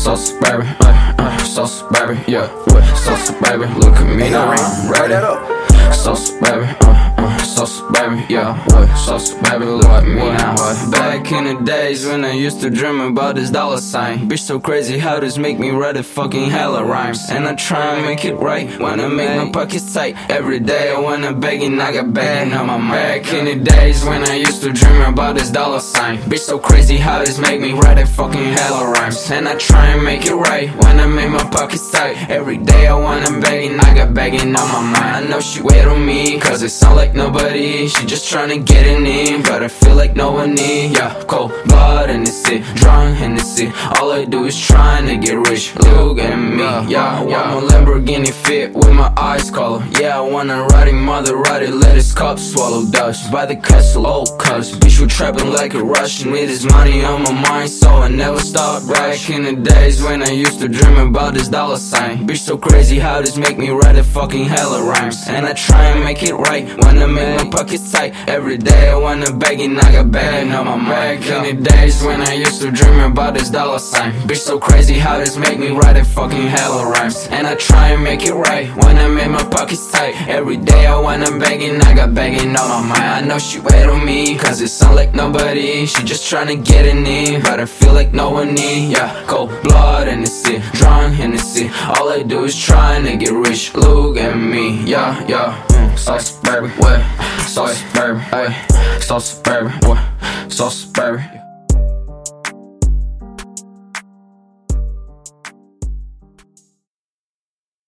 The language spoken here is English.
So suburban, so suburban, yeah, so suburban. Look at me now, I'm ready. So suburban, so suburban, yeah, so suburban. Look at me now. Back in the days when I used to dream about this dollar sign. Bitch, so crazy how this make me write a fucking hella rhymes. And I try and make it right, wanna make my pockets tight. Every day I wanna beg and I got begging on my mind. Back in the days when I used to dream about this dollar sign. Bitch, so crazy how this make me write a fucking hella rhymes. And I try and make it right, wanna make my pockets tight. Every day I wanna beg and I got begging on my mind. I know she wait on me, cause it sound like nobody. She just tryna get it in, but I feel like no one need. Yeah, cold blood in the city, drunk in the city. All I do is trying to get rich. Look at me, yeah, I want my Lamborghini fit with my eyes color. Yeah, I wanna ride it, mother ride it, let his cup swallow dust. By the castle, old cuz bitch, we trapping like a Russian. With this money on my mind, so I never stop. Back in the days when I used to dream about this dollar sign. Bitch, so crazy how this make me write a fucking hella rhymes. And I try and make it right, wanna make my pockets tight. Every day I wanna beg and I got begging on my mind. Back in the days when I used to dream about this dollar sign. Bitch, so crazy how this make me write a fucking hella rhymes. And I try and make it right, wanna make my pockets tight. Every day I wanna beg and I got begging on my mind. I know she wait on me, cause it sound like nobody. She just tryna get it in, but I feel like no one need. Yeah, cold blood in the city, drunk in the city. All I do is trying to get rich. Look at me, yeah, so suburban, what? So suburban, so suburban, what? So suburban.